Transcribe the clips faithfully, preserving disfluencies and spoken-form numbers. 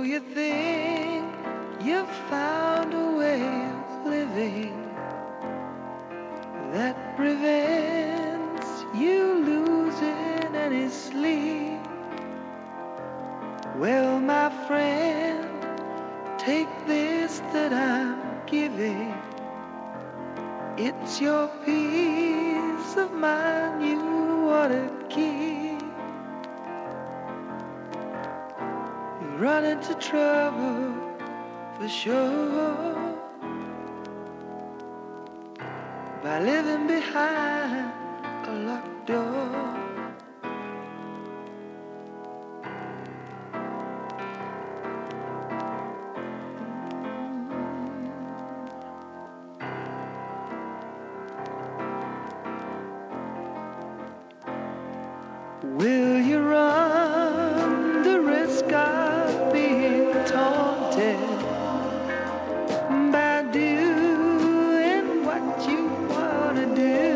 you think you've found a way of living that prevents you losing any sleep? Well, my friend, take this that I'm giving. It's your peace of mind you want to keep. You run into trouble for sure by living behind a locked door. Will you run the risk of being taunted by doing what you want to do?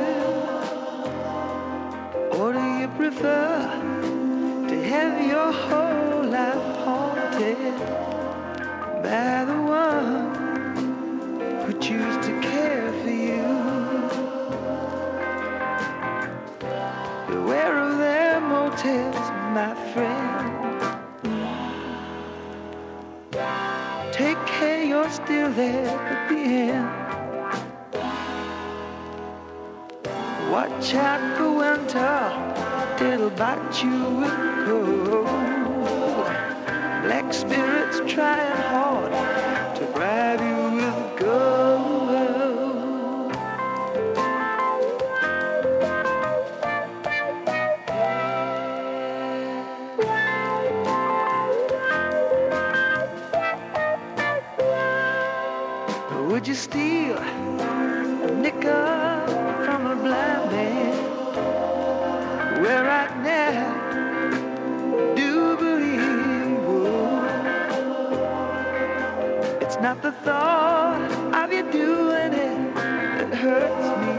Or do you prefer to have your whole life haunted by the one who chooses to care for you? Beware of their motives, my friend. Take care you're still there at the end. Watch out for winter, it'll bite you with cold. Black spirits trying hard to bribe you with gold. Would you steal a nickel from a blind man? Well, right now, do believe you would. It's not the thought of you doing it that hurts me.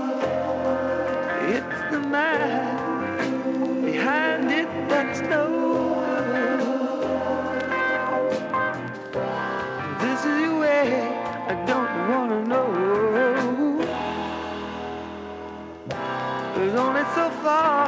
It's the mind behind it that's no good. This is your way. I don't wanna know. There's only so far